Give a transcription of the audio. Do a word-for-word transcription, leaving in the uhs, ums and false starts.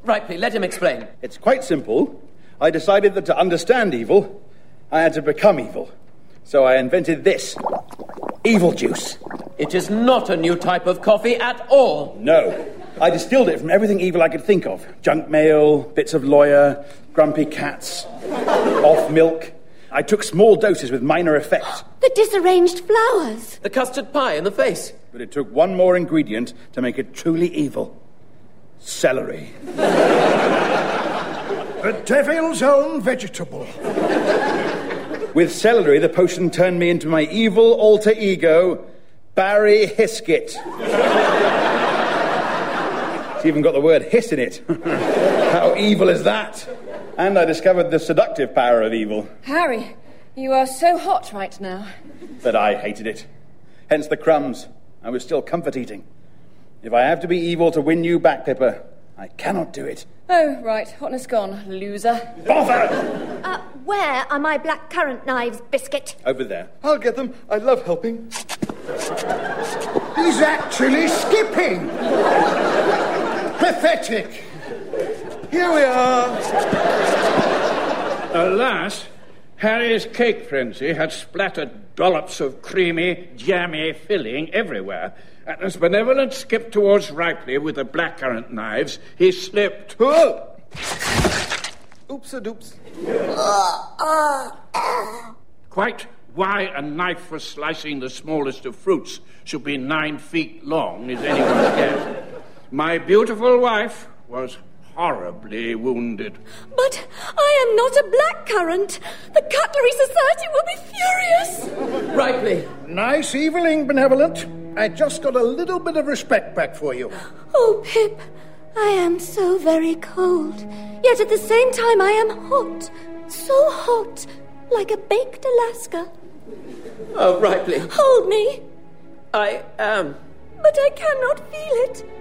Ripley, let him explain. It's quite simple. I decided that to understand evil, I had to become evil. So I invented this. Evil juice. It is not a new type of coffee at all. No. I distilled it from everything evil I could think of. Junk mail, bits of lawyer, grumpy cats, off milk. I took small doses with minor effects. The disarranged flowers. The custard pie in the face. But it took one more ingredient to make it truly evil. Celery. The devil's own vegetable. With celery, the potion turned me into my evil alter ego, Barry Hiskett. It's even got the word hiss in it. How evil is that? And I discovered the seductive power of evil. Harry, you are so hot right now. But I hated it. Hence the crumbs. I was still comfort eating. If I have to be evil to win you back, Pippa, I cannot do it. Oh, right. Hotness gone, loser. Bother! Uh, where are my blackcurrant knives, Biscuit? Over there. I'll get them. I love helping. He's actually skipping. Pathetic. Here we are. Alas, Harry's cake frenzy had splattered dollops of creamy, jammy filling everywhere. And as Benevolent skipped towards Ripley with the blackcurrant knives, he slipped. Oh! Oops-a-doops. Quite why a knife for slicing the smallest of fruits should be nine feet long is anyone's guess. My beautiful wife was horribly wounded. But I am not a blackcurrant. The Cutlery Society will be furious. Ripley. Nice evening, Benevolent. I just got a little bit of respect back for you. Oh, Pip, I am so very cold. Yet at the same time I am hot. So hot, like a baked Alaska. Oh, Ripley. Hold me. I am. But I cannot feel it.